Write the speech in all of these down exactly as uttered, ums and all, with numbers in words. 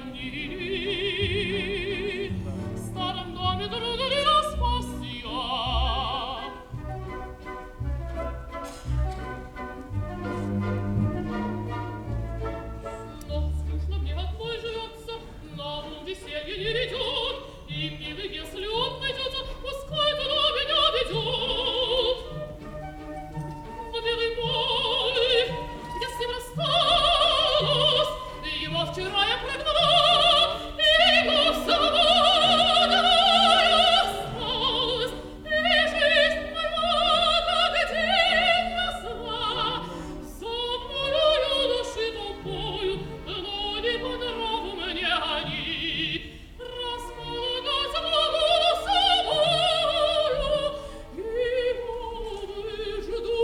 манили. В старом доме трудилась пассия. Но скучно мне одной живется, на ум веселье не ведет, и милый, если он найдется, пускай туда меня ведет. Но, милый мой, я с ним рассталась, его вчера я прогнала, и ему свобода осталась, и жизнь моя, как день ясна, собою души толпою, но не по нраву мне они. Располагать могу собою, и новый жду,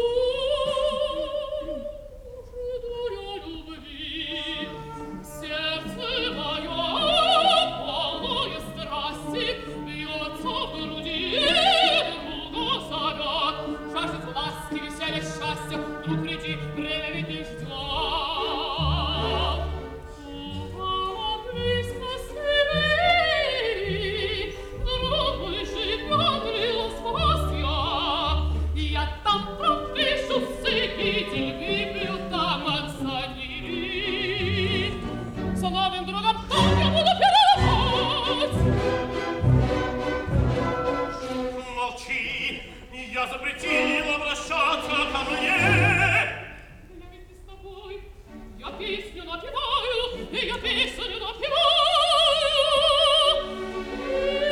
жду я любви. Сердце мое, полное страсти, бьется в груди, друга зовет. Жаждет ласки, веселья, счастья, ну приди, время ведь не ждет. Упала близко с двери, друг мой живет, лилась спасья. Я там пропишу сыпитель, выпью там от сани. С новым другом там я буду переливать. Молчи, я запретил обращаться ко мне. Я ведь не с тобой, я песню напеваю, и я песню напеваю. И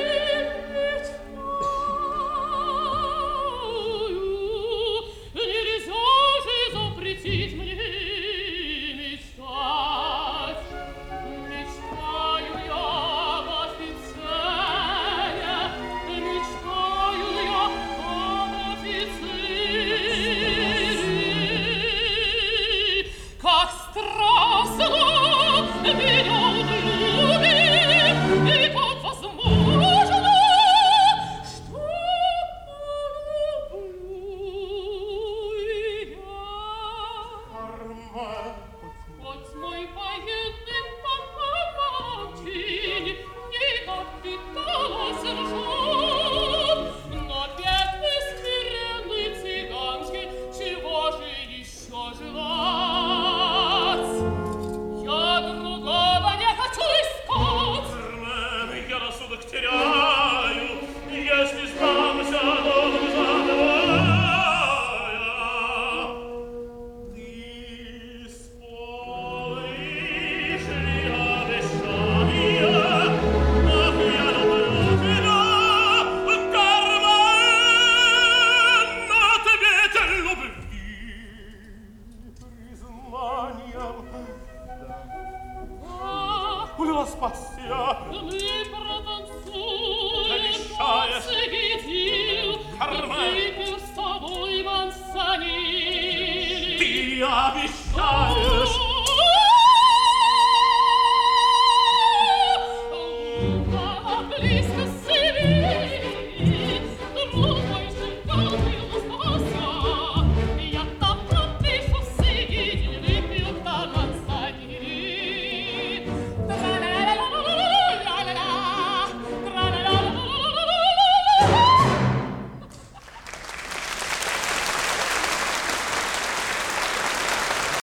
мечтаю, нельзя же запретить мне мечтать. Мечтаю я об офицере, мечтаю я об офицере. Как страстно меня он любит, и как возможно, что полюблю и я. Кармен, Хоть мой военный папа-мамчин не капитана сержант, но бедный смиренный цыганский, чего же еще желать? Я другого не хочу искать. Кармен, я рассудок теряю, если сдамся долгу забывая. Ты исполнишь ли обещание? Ах, я люблю тебя, Кармен, ответь любви признанием. Ах, Улила спасья. мы протанцуем, Обещаешь? Цигидил, Кармен. выпью с тобой мансаниль. Ты обещаешь.